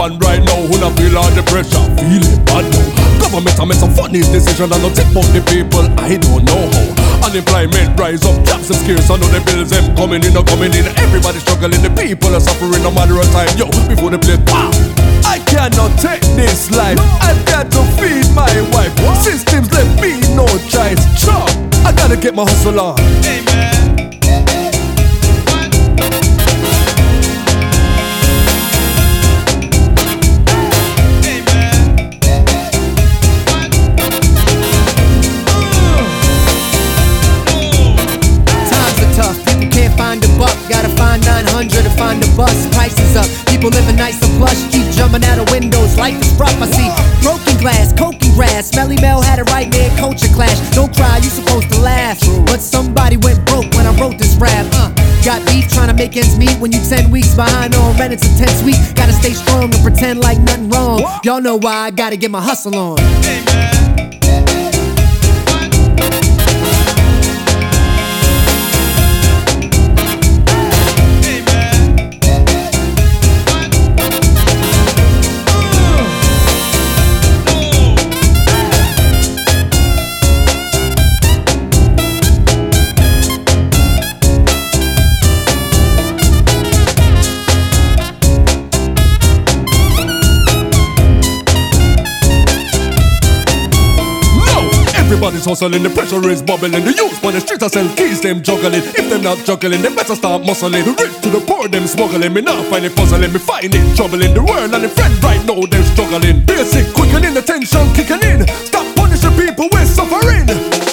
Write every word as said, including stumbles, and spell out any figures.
one right now who not feel all the pressure, feel it bad now. Government a make some funny decision and not take about the people. I don't know how. Unemployment rise up, jobs are scarce. I know the bills them coming in or coming in. Everybody struggling, the people are suffering no matter of time. Yo, before the play, wow. I cannot take this life. I've got to feed my wife. Systems left me no choice. Sure, I gotta get my hustle on. Amen. Gotta find nine hundred to find the bus. Prices up, people living nice and plush. Keep jumping out of windows, life is rough. I see broken glass, coking grass. Smelly Mel had it right, man, culture clash. Don't cry, you supposed to laugh. But somebody went broke when I wrote this rap. uh, Got beef trying to make ends meet. When you ten weeks behind on rent, it's a tense week. Gotta stay strong and pretend like nothing wrong. Y'all know why I gotta get my hustle on. Amen. Everybody's hustling, the pressure is bubbling. The youth on the streets are sell keys, them juggling. If them not juggling, they better start muscling. The rich to the poor, them smuggling. Me not find it puzzling, me find it troubling. The world and the friend right now, they're struggling. Basic quickening, the tension kicking in. Stop punishing people, we're suffering.